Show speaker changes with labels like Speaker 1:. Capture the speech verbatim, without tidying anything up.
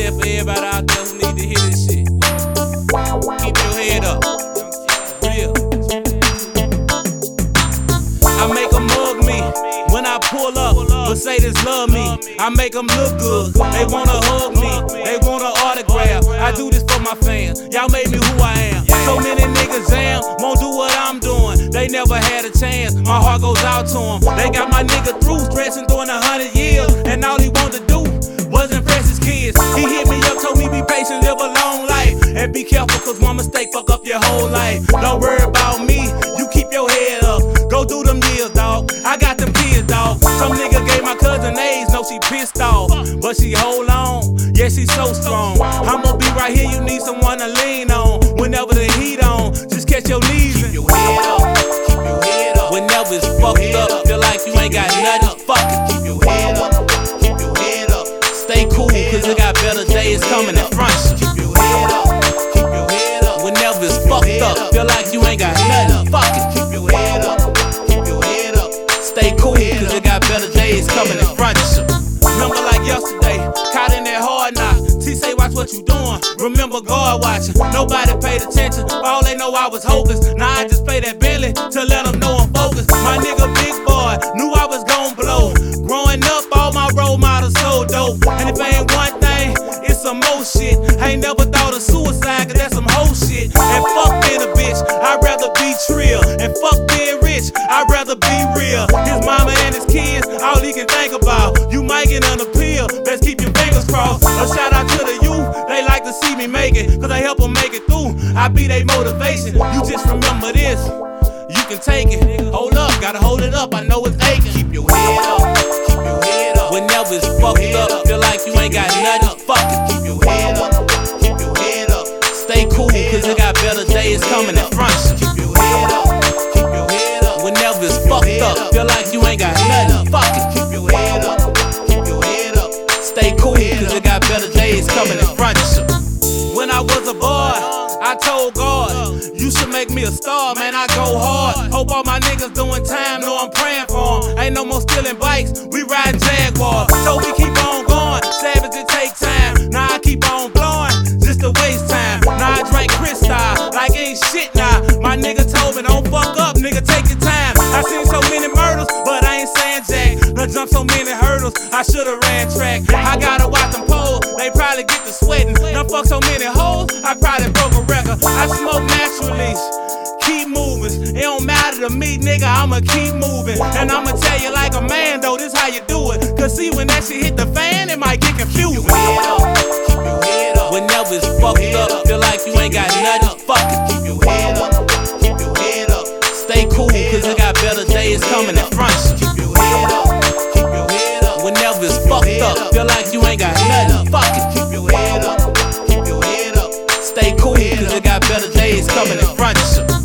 Speaker 1: play it for everybody out there who need to hear this shit. Keep your head up. Real. I make them mug me when I pull up. Mercedes love me. I make them look good. They wanna hug me. They want an autograph. I do this for my fans. Y'all made me who I am. So many niggas jam, won't do what I'm doing. They never had a chance. My heart goes out to them. They got my nigga through, stressing during a hundred years, and all he wanted to do was impress his kids. He hit me up, told me be patient, live a long life, and be careful, cause one mistake fuck up your whole life. Don't worry about me, you keep your head up. Go do them years, dawg. I got them kids, dawg. Some nigga gave my cousin AIDS, know she pissed off, but she hold on, yeah, she so strong. I'ma be right here, you need someone to lean on. Whenever the heat on, just catch your knees. Keep your head up, keep your head up. Whenever it's fucked up, feel like you ain't got nothing, fuck it. Keep your head up, keep your head up. Stay cool, cause it got better days coming in front of you. Keep your head up, keep your head up. Whenever it's fucked up, feel like you ain't got nothing, fuck it. Keep your head up, keep your head up. Stay cool, cause it got better days coming in front of you. Remember like yesterday, caught in that hard knock. T say watch what you doing, remember God watching. Nobody paid attention, all they know I was hopeless. Now I just play that Bentley to let them know I'm focused. My nigga big boy, knew I was gon' blow. Growing up, all my role models so dope. And if ain't one thing, it's some more shit. I ain't never thought of suicide, cause that's some whole shit. And fuck being a bitch, I'd rather be trill. And fuck being rich, I'd rather be real. His mama and his kids, all he can think about. You might get an appeal, best keep your fingers crossed. A shout out to the youth, they like to see me make it, cause I help them make it through. I be they motivation, you just remember this, you can take it. Hold up, gotta hold it up, I know it's aching. Keep your head up, keep your head up. Whenever it's fucked up, feel like you ain't got nothing, fuck it. Keep your head up, keep your head up. Stay cool, cause it got better days coming in front of you. Keep your head up, keep your head up. Whenever it's fucked up, feel like you ain't got nothing, fuck it. Keep your head up, keep your head up. Stay cool, cause it got better days coming in front of you. When I was a boy, I told God, you should make me a star, man, I go hard. Hope all my niggas doing time, know I'm praying for them. Ain't no more stealing bikes, we riding Jaguar. So we keep on going, savage it take time. Now I keep on blowing, just to waste time. Now I drink Cristal, like ain't shit now. My nigga told me don't fuck up, nigga take your time. I seen so many murders, but I ain't saying jack. Done jumped so many hurdles, I should've ran track. I gotta watch them poles, they probably get to sweating. Done fuck so many hoes, I probably broke a record. I smoke naturally, keep moving. It don't matter to me, nigga, I'ma keep moving. And I'ma tell you like a man though, this how you do it. Cause see when that shit hit the fan, it might get confusing. Keep your head up, keep your head up. Whenever it's fucked up, feel like you ain't got nothing, fuck it. Keep your head up, keep your head up. Stay cool, cause it got better days coming in front of you. Keep your head up, keep your head up. Whenever it's fucked up, feel like you ain't got nothing, fuck it. Keep your head up, keep your head up. Stay cool, cause it got better days coming in front of you.